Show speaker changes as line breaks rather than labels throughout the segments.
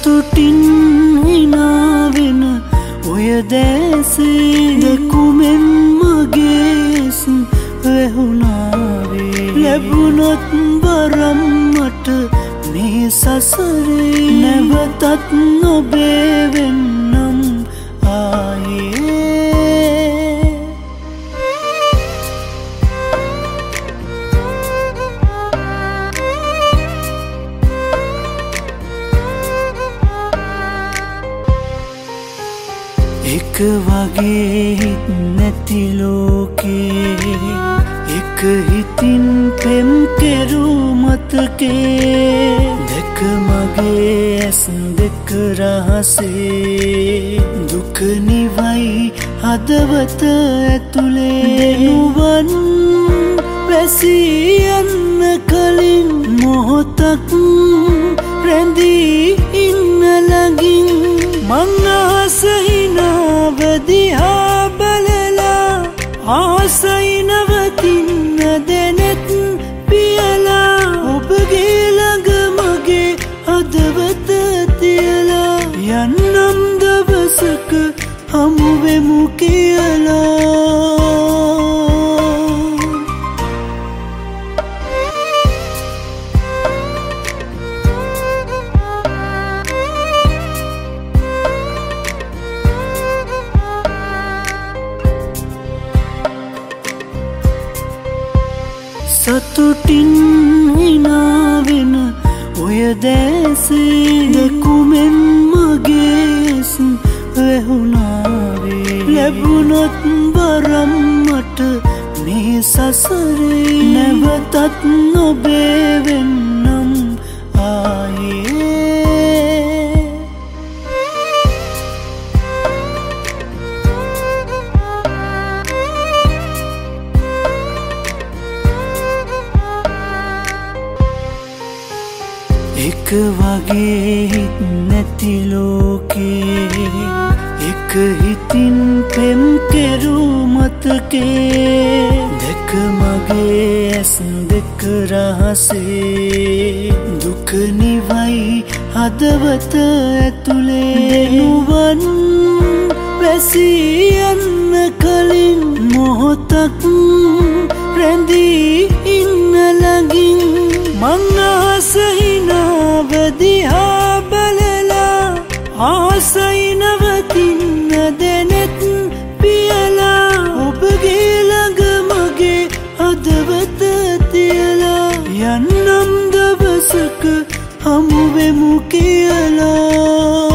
සතුටින් හිනාවෙන ඔය දැසේ දැකුමෙන් මගේස් වැහුණාවේ ලැබුණොත් වරම් මට මේ සසරේ නැවතත් නොබේ වෙන්නම් ආයේ එක වගේ හිත් නැති ලෝකේ එක හිතින් පෙම් කෙරූ මතකේ දැක මගේ ඇස් දෙක රහසේ දුක නිවයි හදවත ඇතුලේ නුවන් වැසී යන්න කලින් මොහොතක් රැඳී ඉන්න ළඟින් මං ආස හිනාව දිහා බලලා ආසයි නවතින්න දෙනෙත් පියලා ඔබගේ ළඟ මගේ හදවත තියලා යන්නම් දවසක හමු වෙමු කියලා සතුටින් හිනාවෙන ඔය දැසේ දැකුමෙන් මගේස් වැහුණාවේ ලැබුණොත් වරම් මට මේ සසරේ නැවතත් නොබේ වෙන්නම් ආයේ එක වගේ හිත් නැති ලෝකේ එක හිතින් පෙම් කෙරූ මතකේ දැක මගේ ඇස් දෙක රහසේ දුක නිවයි හදවත ඇතුලේ නුවන් වැසී යන්න කලින් මොහොතක් රැඳී ඉන්න ළඟින් මං ආස හිනාව දිහා බලලා ආසයි නවතින්න දෙනෙත් පියලා ඔබගේ ළඟ මගේ හදවත තියලා යන්නම් දවසක හමු වෙමු කියලා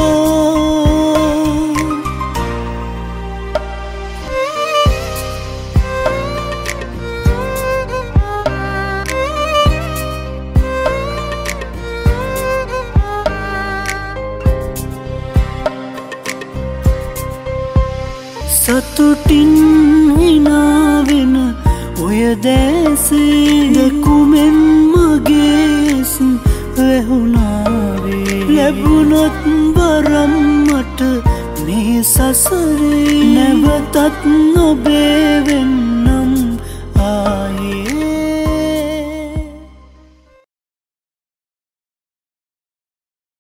සතුටින් හිනාවෙන ඔය දැසේ දැකුමෙන් මගේස් වැහුණාවේ ලැබුණොත් වරම් මට මේ සසරේ නැවතත් නොබේ වෙන්නම්